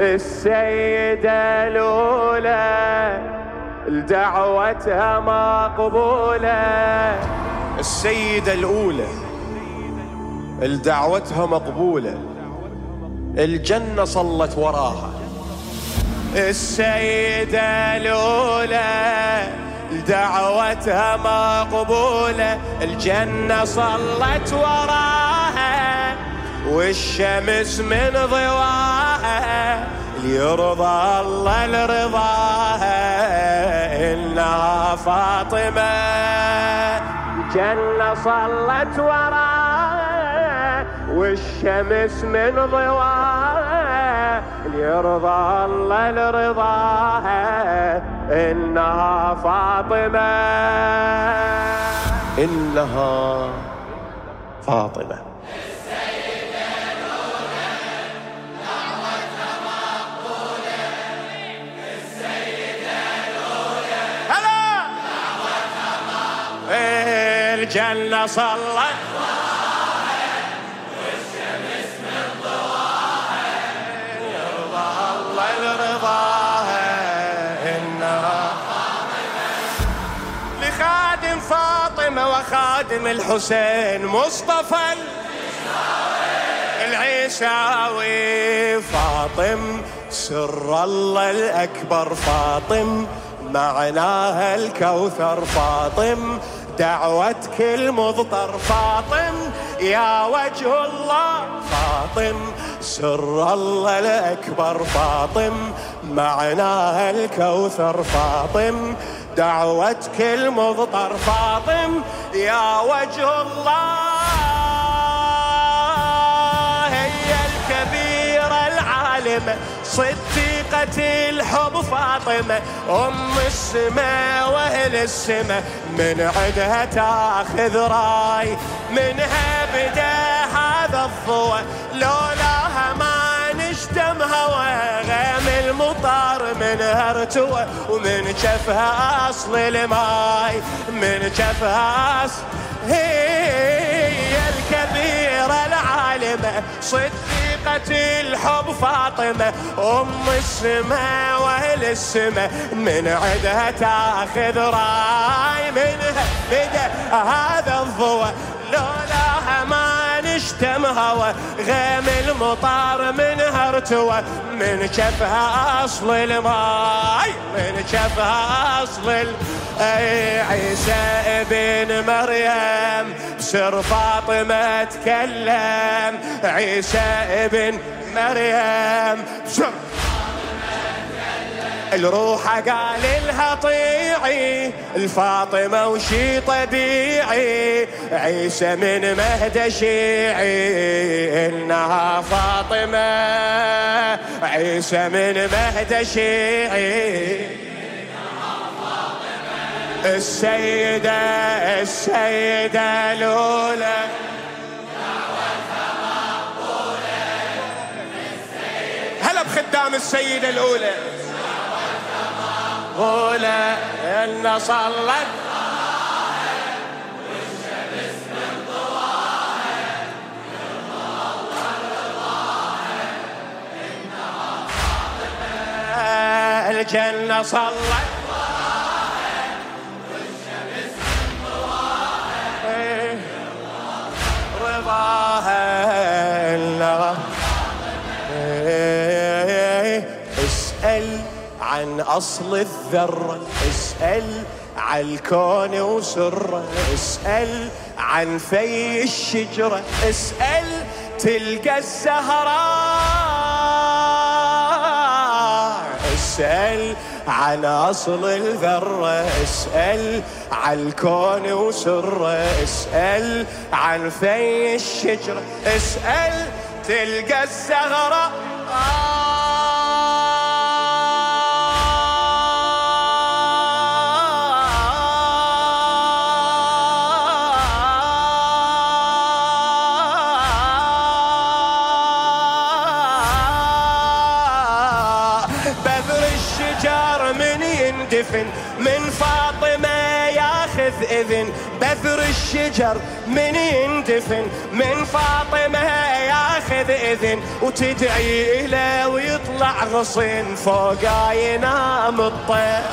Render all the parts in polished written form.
السيدة الأولى دعوتها مقبولة. السيدة الأولى دعوتها مقبولة، الجنة صلت وراها. السيدة الأولى دعوتها مقبولة، الجنة صلت وراها، والشمس من ضواها ليرضى الله لرضاها. إنها فاطمة الجنة صلت وراها، والشمس من ضواها ليرضى الله لرضاها. إنها فاطمة إنها فاطمة. السيدة الأولى دعوتها مقبولة، السيدة الأولى هلا دعوتها مقبولة، الجنة صلت وراها والشمس من ضواها يرضى الله لرضاها. إنها لخادم فاطمة وخادم الحسين مصطفى العيساوي. فاطم سر الله الأكبر، فاطم معناها الكوثر، فاطم دعوة كل مضطر، فاطم يا وجه الله، فاطم سر الله الأكبر، فاطم معناها الكوثر، فاطم دعوة كل مضطر، فاطم يا وجه الله. هي الكبيرة العالمة صديقة الحب فاطمة، أم السماء وأهل السماء من عدها تاخذ راي، منها بدا هذا الضوء لولاها ما نشتم هوى. غيم المطر منها ارتوى، ومن جفها أصل الماي، من جفها أصل. هي الكبيرة العالمة صديقة الحب فاطمة، أم السماء وأهل السماء من عدها تاخذ راي، منها بدا هذا الضوء لولاها ما نشتم هوى. غيم المطار منها ارتوى، من جفها أصل الماي، من جفها أصل عيسى ابن مريم بسر فاطمة تكلم، عيسى ابن مريم بسر الروح قال لها طيعي الفاطمة وشي طبيعي، عيسى من مهد شيعي. إنها فاطمة عيسى من مهد شيعي. السيدة الأولى دعوتها مقبولة، هلا بخدام السيدة الأولى قولة إن صلت والشمس من ضواها يرضى الله لرضاها. إنها فاطمة الجنة صلت والشمس من ضواها رضاها. اسأل عن أصل الذرة، اسأل عن الكون وسره، اسأل عن في الشجرة، اسأل تلقى الزهراء. اسأل عن أصل الذرة، اسأل عن الكون وسره، اسأل عن في الشجرة، اسأل تلقى الزهراء. بذر الشجر من يندفن من فاطمة ياخذ إذن، بذر الشجر من يندفن من فاطمة ياخذ ياخذ إذن وتدعي له ويطلع غصن فوقا ينام الطير.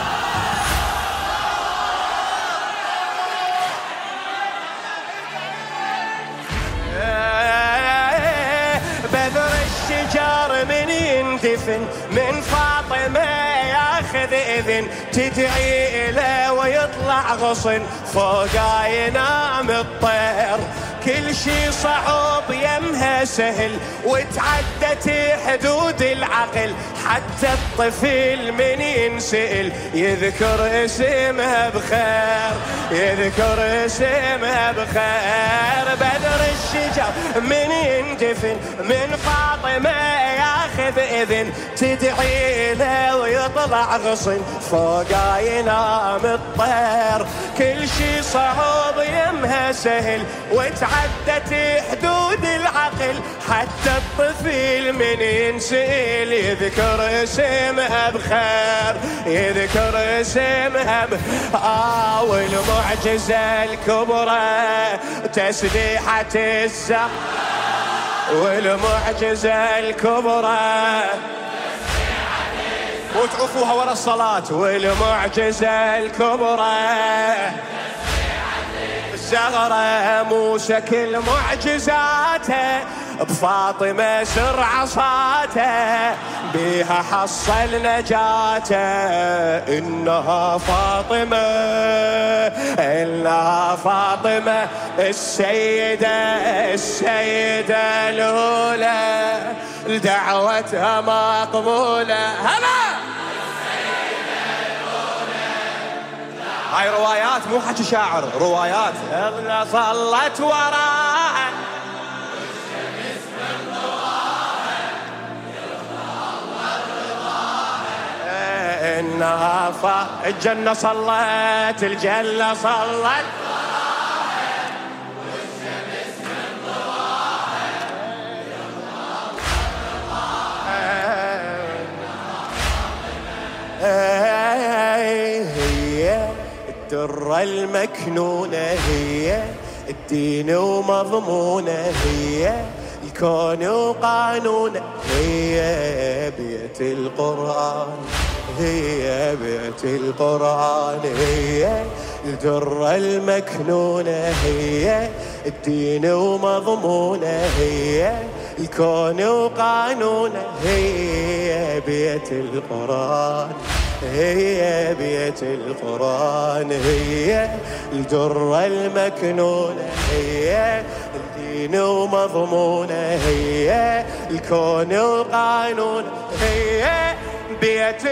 بذر الشجر من يندفن من فاطمة ياخذ إذن تدعي له ويطلع غصن فوقا ينام الطير. كل شي صعب يمها سهل وتعدت حدود العقل حتى الطفل من ينسئل يذكر اسمها بخير يذكر اسمها بخير. بدر الشجر من يندفن من فاطمة ياخذ إذن تدعي له ويطلع غصن فوقا ينام الطير. كل شي صعب يمها سهل وتعدت حدود العقل حتى الطفل من ينسئل يذكر اسمها بخير يذكر اسمها والمعجزة الكبرى تسبيحة الزهر والمعجزة الكبرى وتعفوها ورا الصلاة. والمعجزة الكبرى الزهرة موسى كل معجزاته بفاطمة سر عصاته بيها حصل نجاته. إنها فاطمة إنها فاطمة السيدة الأولى دعوتها مقبولة. هلا هاي روايات مو حكي شاعر روايات. اغلى صلت وراها انها الجنة صلت الجنة صلت الدرة المكنونة هي الدين ومضمونة هي الكون وقانونه هي بيت القرآن هي بيت القرآن هي الدرة المكنونة هي الدين ومضمونه هي الكون وقانونه هي بيت القرآن هي بيت القرآن هي الدرة المكنونة هي الدين ومضمونه هي الكون وقانونه هي بيت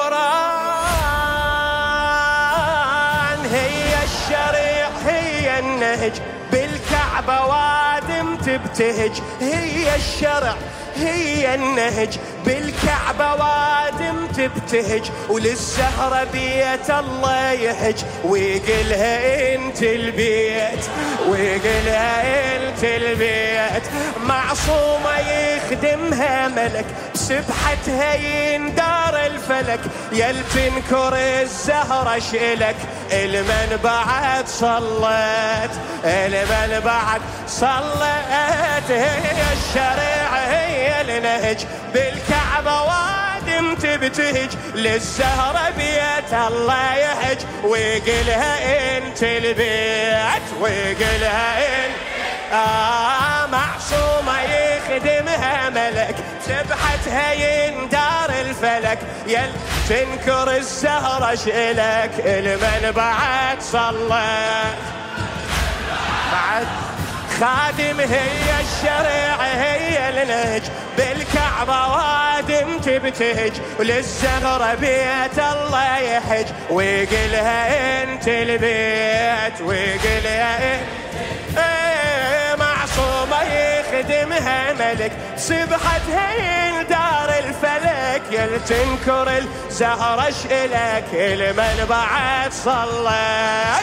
القرآن هي الشريع هي النهج بالكعبة وادم تبتهج هي الشرع هي النهج بالكعبة وادم تبتهج وللزهرة بيت الله يحج ويقلها انت البيت ويقلها انت البيت. معصومة يخدمها ملك بسبحتها يندار الفلك يل تنكر الزهرة شئلك المن بعد صلت المن بعد صلت. هي الشريعة هي النهج بالكعبة وادم تبتهج للزهرة بيت الله يحج ويقلها انت البيت ويقلها انت معصومة يخدمها ملك سبحتها يندار الفلك يل تنكر الزهرة شئلك المن بعد صلت بعد خادم هي الشريعة هي النهج بالكعبة وادم تبتهج وللزهرة بيت الله يحج ويقلها انت البيت ويقلها انت معصومة يخدمها ملك سبحتها يندار الفلك يل تنكر الزهرة شئلك المن بعد صلت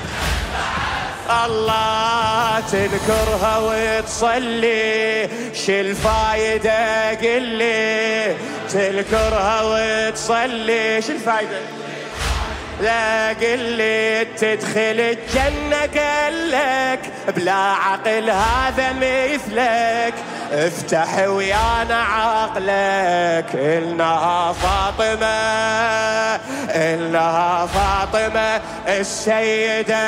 الله تذكرها وتصلي شل فايدة قلي تذكرها وتصلي شل فايدة لا قلي تدخل الجنة قالك بلا عقل هذا مثلك افتح ويانا عقلك، إنها فاطمة، إنها فاطمة السيدة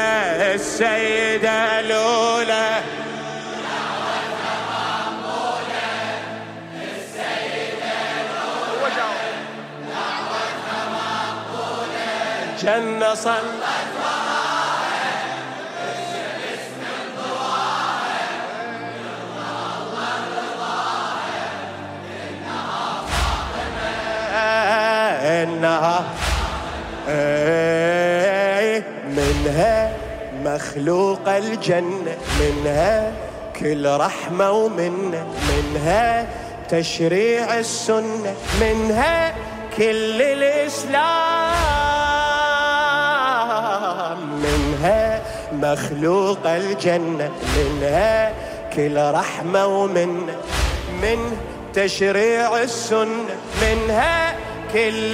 الأولى. جنة صلت وراها الشمس من ضواها، يرضى الله رضاها، إنها فاطمة، إنها منها مخلوق الجنة، منها كل رحمة ومنة، منها تشريع السنة، منها كل الإسلام، منها مخلوق الجنة، منها كل رحمة ومنة، من تشريع السنة، منها كل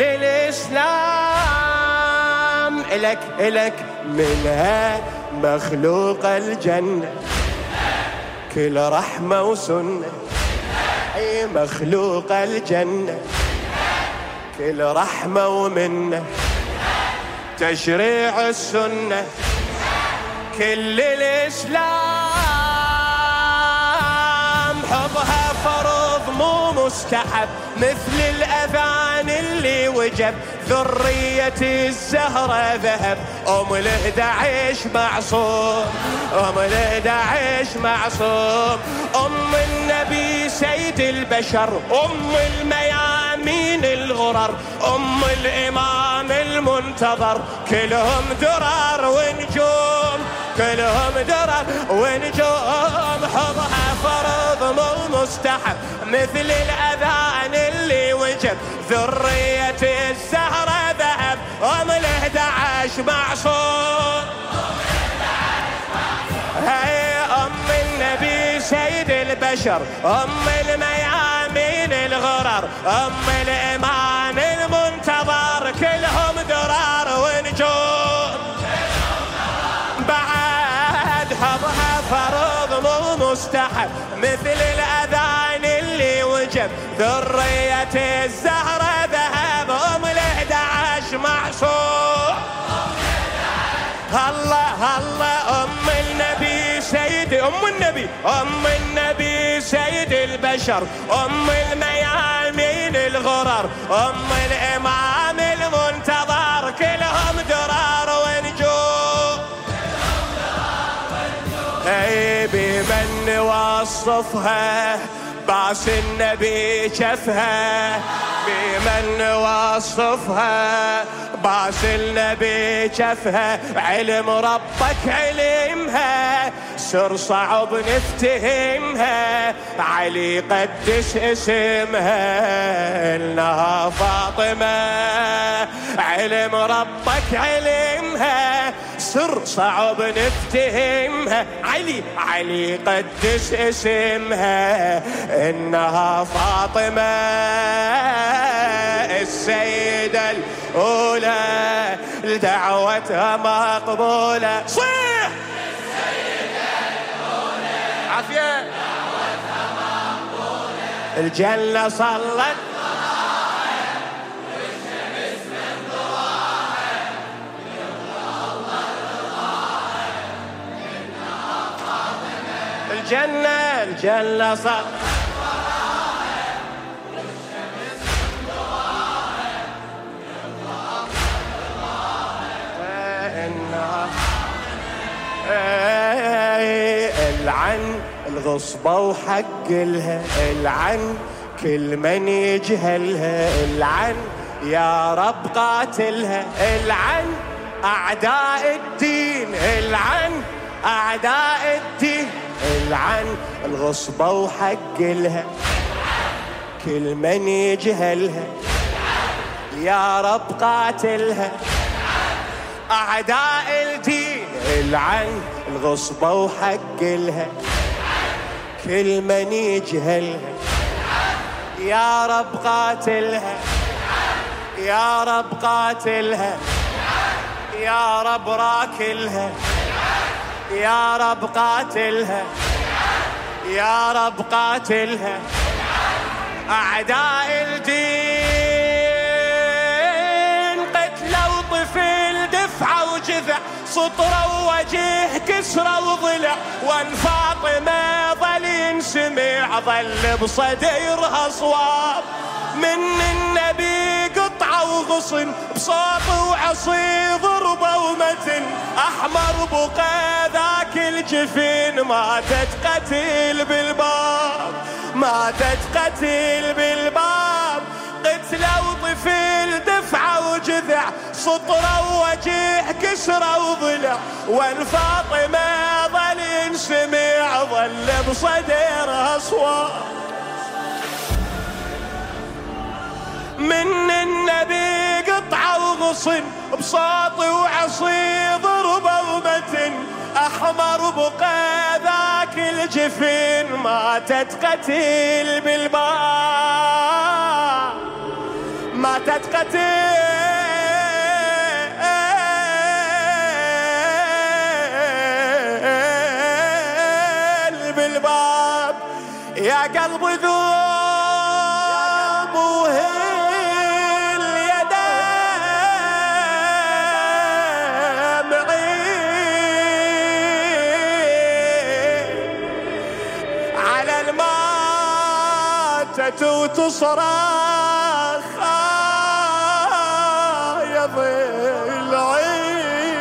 الإسلام. إلك منها مخلوق الجنة، كل رحمة وسنة، أي مخلوق الجنة، كل رحمة ومنة، تشريع السنة، كل الإسلام. حبها فرض مو مستحب، مثل الأذان اللي وجب، ذرية الزهرة ذهب، أم ال11 معصوم، أم ال11 معصوم، أم النبي سيد البشر، أم الميامين الغرر، أم الإمام المنتظر، كلهم درر ونجوم، كلهم درر ونجوم. حبها فرض مو مستحب، مثل الأذان اللي وجب، ذرية الزهرة ذهب، أم ال11 معصوم، هي أم النبي سيد البشر، أم الميامين الغرر، أم الإمام المنتظر، كلهم درار ونجوم. بعد حبها فرض مو مستحب، مثل الأذان اللي وجب، ذرية الزهرة ذهب، أم ال11 معصوم. الله الله أم النبي سيد، أم النبي سيد البشر، أم الميامين الغرر، أم الإمام المنتظر، كلهم درار ونجوم. اي بمن نوصفها، باس النبي شفها، بمن نوصفها، باس النبي شفها، علم ربك علمها، سر صعب نفتهمها، علي قدس اسمها، إنها فاطمة، علم ربك علمها، سر صعب نفتهمها، علي قدس اسمها، إنها فاطمة السيدة الأولى، دعوتها مقبولة. صيح السيدة الأولى، عافية، دعوتها مقبولة، الجنة صلت والشمس من ضواها، يرضى الله رضاها، إنها فاطمة، الجنة صلت العن الغصبة وحق لها، العن كل من يجهلها، العن يا رب قاتلها، العن أعداء الدين، العن أعداء الدين، العن الغصبة وحق لها، كل من يجهلها يا رب قاتلها، أعداء الدين، العن الغصبة وحق لها، كل من يجهلها يا رب قاتلها، يا رب قاتلها، يا رب راكلها، يا رب قاتلها، يا رب قاتلها أعداء الدين، قتلوا طفل دفعة وجذع، سطرة وجه كسرة وضلع، والفاطمة ظل ينسمع ظل بصدرها صواب، من النبي قطعة وغصن بصوت وعصي ضربة ومتن، أحمر بقى ذاك الجفين، ماتت قتل بالباب، ماتت قتل بالباب، قتلوا طفل دفعة وجذع، سطرة وجه كسرة وضلع، والفاطمة ظل ينسمع ظل بصدرها صواب، من النبي قطعة وغصن بصوت وعصي ضربة ومتن، أحمر بقى ذاك الجفين، ماتت قتل بالباب، ماتت قتل بالباب، يا قلب ذوب وهل يدام على الماتت وتصرخ يا ضلعي،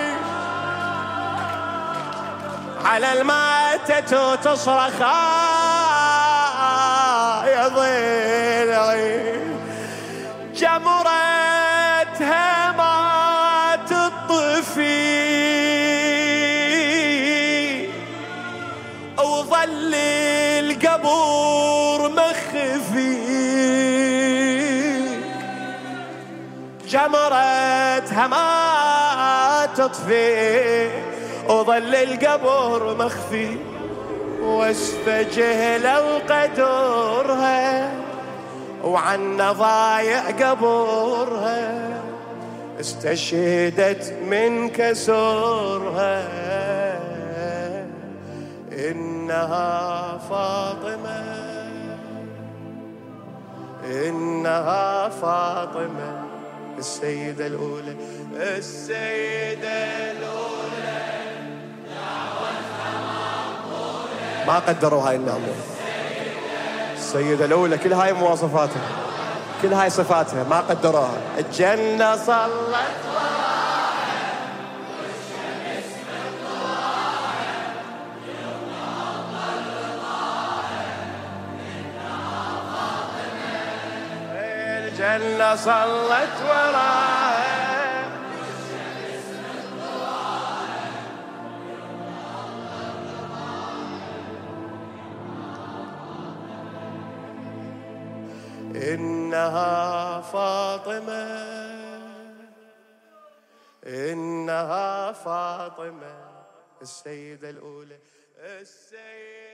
على الماتت وتصرخ يا ضلعي، جمرتها ما تطفي وظل القبور مخفي، جمرتها ما تطفي وظل القبر مخفي، واستجهلوا قدرها وعن ضايع قبورها، استشهدت من كسورها، إنها فاطمة، إنها فاطمة السيدة الأولى، السيدة الأولى، ما قدروا هاي النعمة، السيدة الأولى كل هاي مواصفاتها، كل هاي صفاتها ما قدروها، الجنة صلت وراها والشمس مطلعها، الجنة صلت وراها إنها فاطمة، إنها فاطمة السيدة الأولى، السيدة